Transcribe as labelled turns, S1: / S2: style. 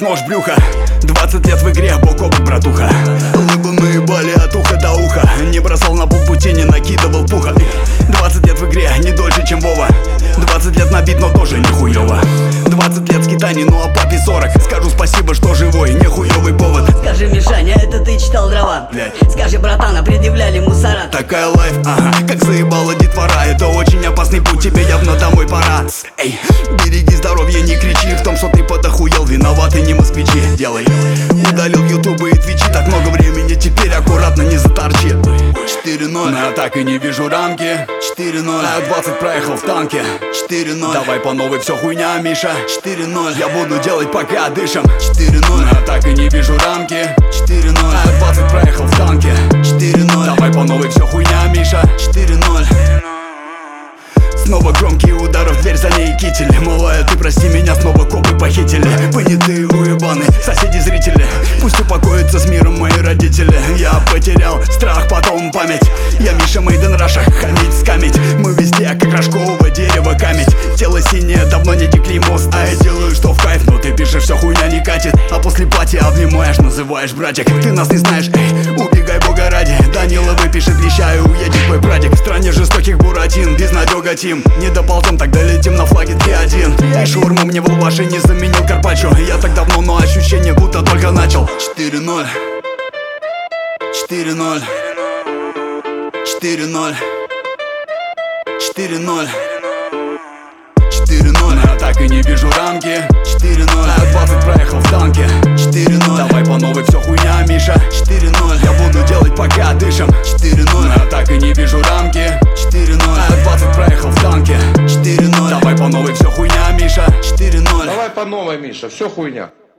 S1: нож в брюхо. 20 лет в игре, бок о бок, братуха. Лыбы наебали от уха до уха. Не бросал на полпути, не накидывал пуха. 20 лет в игре, не дольше, чем Вова. 20 лет набит, но тоже не хуёво. 20 лет скитаний, ну а папе 40. Скажу спасибо, что живой, не хуёвый повод.
S2: Скажи, Мишаня, это ты читал дрова?
S1: Блядь.
S2: Скажи, братана, предъявляли мусора.
S1: Такая лайф, ага, как заебала детвора. Это очень опасный путь, тебе явно домой пора. Эй, береги здоровье, не кричи. В том, что ты подохуел, виноваты не москвичи. Делай, удалил ютубы и твичи. Так много времени, теперь аккуратно не заторчи. 4-0, но я так и не вижу рамки. 4-0, а я 20 проехал в танке. 4-0, давай по новой, все хуйня, Миша. 4-0, я буду делать, пока дышим. 4-0, но я так и не вижу рамки. 4-0, а я 20 проехал в танке. 4-0, давай по новой, все хуйня, Миша. 4-0. Снова громкие удары в дверь, за ней китель. Малая, ты прости меня, снова копы похитили. Понятые уебаны, соседи, зрители. Пусть упокоятся с миром мои родители. Я потерял страх, потом память. Я Миша Мейден Раша, хамить, скамить. Мы везде, как рожкового дерева камедь. Тело синее, давно не текли мост. А я делаю, что в кайф, но ты пишешь, все хуйня не катит. А после пати обнимаешь, называешь братик. Ты нас не знаешь, эй, убегай бога ради. Данила выпишет леща и уедет твой прадик. В стране жестоких буратин, безнадега тим. Не доползем, тогда летим на флаге 3-1. И шаурму мне в лаваше не заменил карпаччо. Я так давно, но ощущение будто только начал. 4-0, 4-0, 4-0, 4-0, 4-0, но я так и не вижу рамки. 4-0, а я 20 проехал в танке. 4-0, давай по новой, все хуйня, Миша. 4-0, я буду делать, пока дышим. 4-0, но я так и не вижу рамки. 4-0, а я 20 проехал в танке. 4-0, давай по новой, все хуйня, Миша. 4-0,
S3: Давай по новой, Миша, все хуйня.